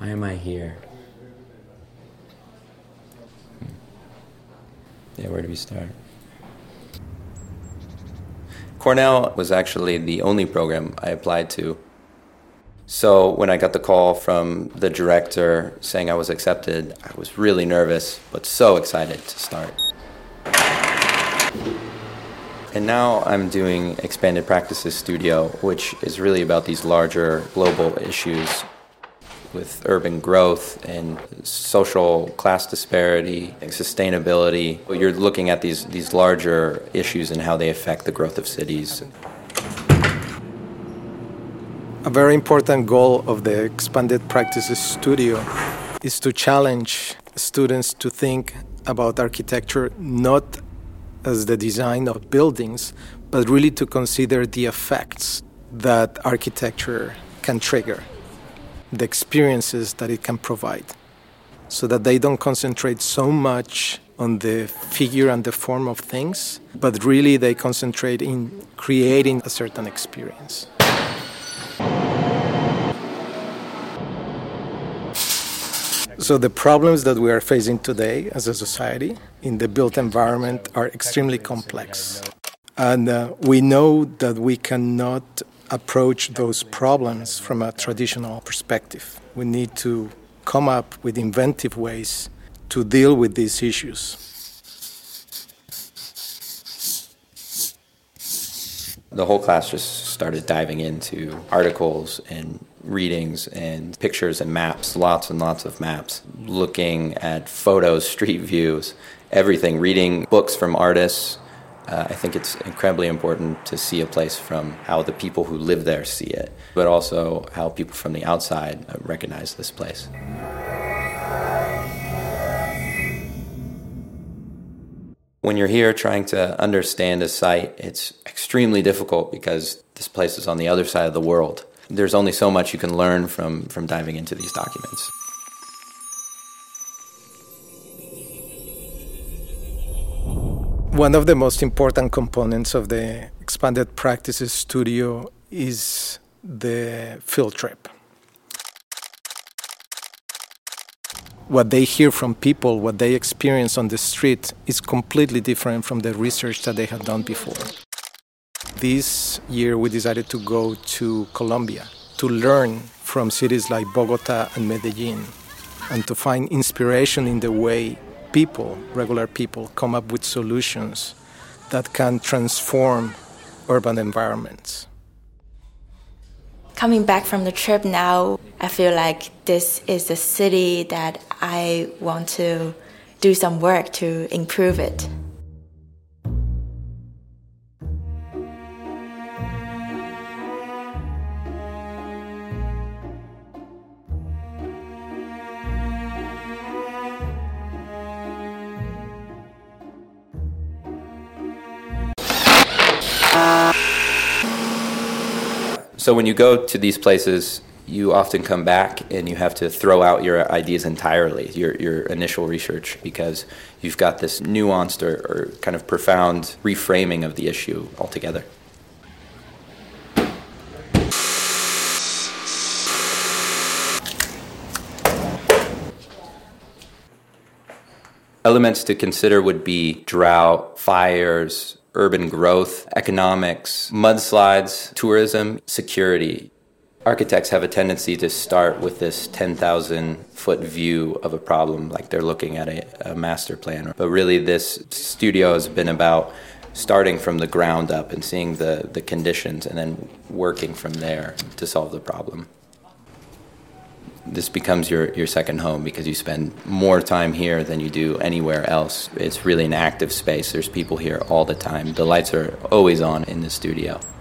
Why am I here? Yeah, where do we start? Cornell was actually the only program I applied to. So when I got the call from the director saying I was accepted, I was really nervous, but so excited to start. And now I'm doing Expanded Practices Studio, which is really about these larger global issues with urban growth and social class disparity and sustainability. You're looking at these larger issues and how they affect the growth of cities. A very important goal of the Expanded Practices Studio is to challenge students to think about architecture not as the design of buildings, but really to consider the effects that architecture can trigger, the experiences that it can provide, so that they don't concentrate so much on the figure and the form of things, but really they concentrate in creating a certain experience. So the problems that we are facing today as a society in the built environment are extremely complex. And we know that we cannot approach those problems from a traditional perspective. We need to come up with inventive ways to deal with these issues. The whole class just started diving into articles and readings and pictures and maps, lots and lots of maps, looking at photos, street views, everything, reading books from artists. I think it's incredibly important to see a place from how the people who live there see it, but also how people from the outside recognize this place. When you're here trying to understand a site, it's extremely difficult because this place is on the other side of the world. There's only so much you can learn from diving into these documents. One of the most important components of the Expanded Practices Studio is the field trip. What they hear from people, what they experience on the street is completely different from the research that they had done before. This year we decided to go to Colombia to learn from cities like Bogota and Medellin and to find inspiration in the way people, regular people, come up with solutions that can transform urban environments. Coming back from the trip now, I feel like this is a city that I want to do some work to improve it. So when you go to these places, you often come back and you have to throw out your ideas entirely, your initial research, because you've got this nuanced or kind of profound reframing of the issue altogether. Elements to consider would be drought, fires, urban growth, economics, mudslides, tourism, security. Architects have a tendency to start with this 10,000-foot view of a problem, like they're looking at a master plan. But really this studio has been about starting from the ground up and seeing the conditions and then working from there to solve the problem. This becomes your second home because you spend more time here than you do anywhere else. It's really an active space. There's people here all the time. The lights are always on in the studio.